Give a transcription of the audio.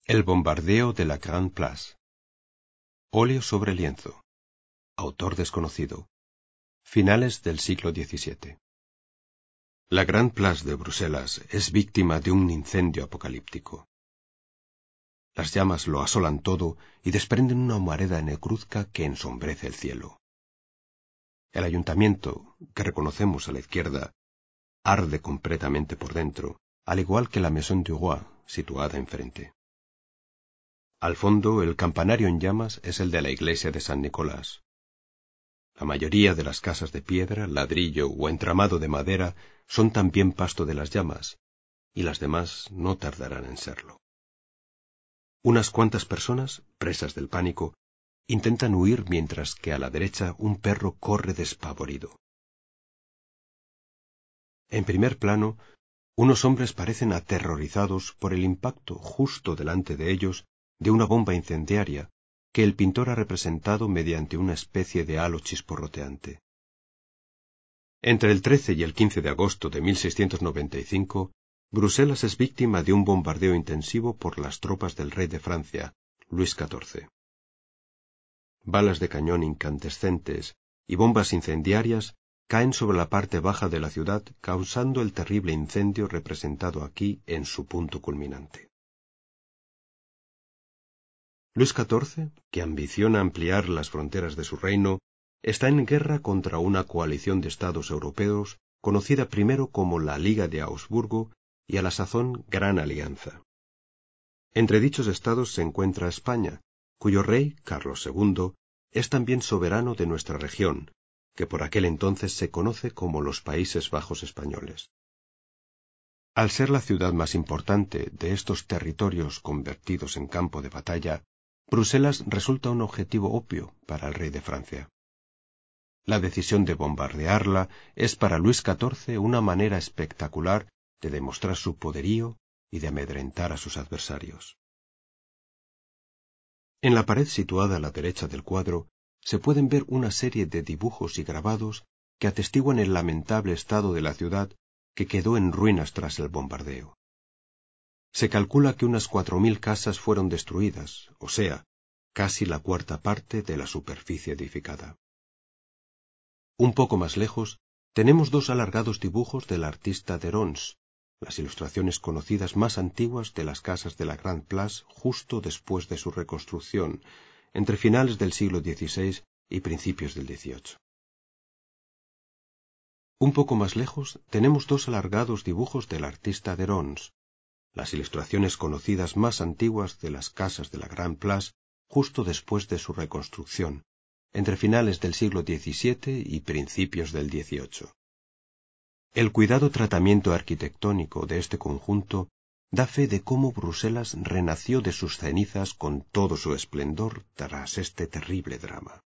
El bombardeo de la Grande Place. Óleo sobre lienzo. Autor desconocido. Finales del siglo XVII. La Grande Place de Bruselas es víctima de un incendio apocalíptico. Las llamas lo asolan todo y desprenden una humareda negruzca que ensombrece el cielo. El ayuntamiento, que reconocemos a la izquierda, arde completamente por dentro, al igual que la Maison du Roi, situada enfrente. Al fondo, el campanario en llamas es el de la iglesia de San Nicolás. La mayoría de las casas de piedra, ladrillo o entramado de madera son también pasto de las llamas, y las demás no tardarán en serlo. Unas cuantas personas, presas del pánico, intentan huir mientras que a la derecha un perro corre despavorido. En primer plano, unos hombres parecen aterrorizados por el impacto justo delante de ellos de una bomba incendiaria que el pintor ha representado mediante una especie de halo chisporroteante. Entre el 13 y el 15 de agosto de 1695, Bruselas es víctima de un bombardeo intensivo por las tropas del rey de Francia, Luis XIV. Balas de cañón incandescentes y bombas incendiarias caen sobre la parte baja de la ciudad, causando el terrible incendio representado aquí en su punto culminante. Luis XIV, que ambiciona ampliar las fronteras de su reino, está en guerra contra una coalición de estados europeos conocida primero como la Liga de Augsburgo y a la sazón Gran Alianza. Entre dichos estados se encuentra España, cuyo rey, Carlos II, es también soberano de nuestra región, que por aquel entonces se conoce como los Países Bajos españoles. Al ser la ciudad más importante de estos territorios convertidos en campo de batalla, Bruselas resulta un objetivo obvio para el rey de Francia. La decisión de bombardearla es para Luis XIV una manera espectacular de demostrar su poderío y de amedrentar a sus adversarios. En la pared situada a la derecha del cuadro se pueden ver una serie de dibujos y grabados que atestiguan el lamentable estado de la ciudad que quedó en ruinas tras el bombardeo. Se calcula que unas 4.000 casas fueron destruidas, o sea, casi la cuarta parte de la superficie edificada. Un poco más lejos tenemos dos alargados dibujos del artista Derons, las ilustraciones conocidas más antiguas de las casas de la Grande Place justo después de su reconstrucción, entre finales del siglo XVI y principios del XVIII. Un poco más lejos tenemos dos alargados dibujos del artista Derons, las ilustraciones conocidas más antiguas de las casas de la Grande Place justo después de su reconstrucción, entre finales del siglo XVII y principios del XVIII. El cuidado tratamiento arquitectónico de este conjunto da fe de cómo Bruselas renació de sus cenizas con todo su esplendor tras este terrible drama.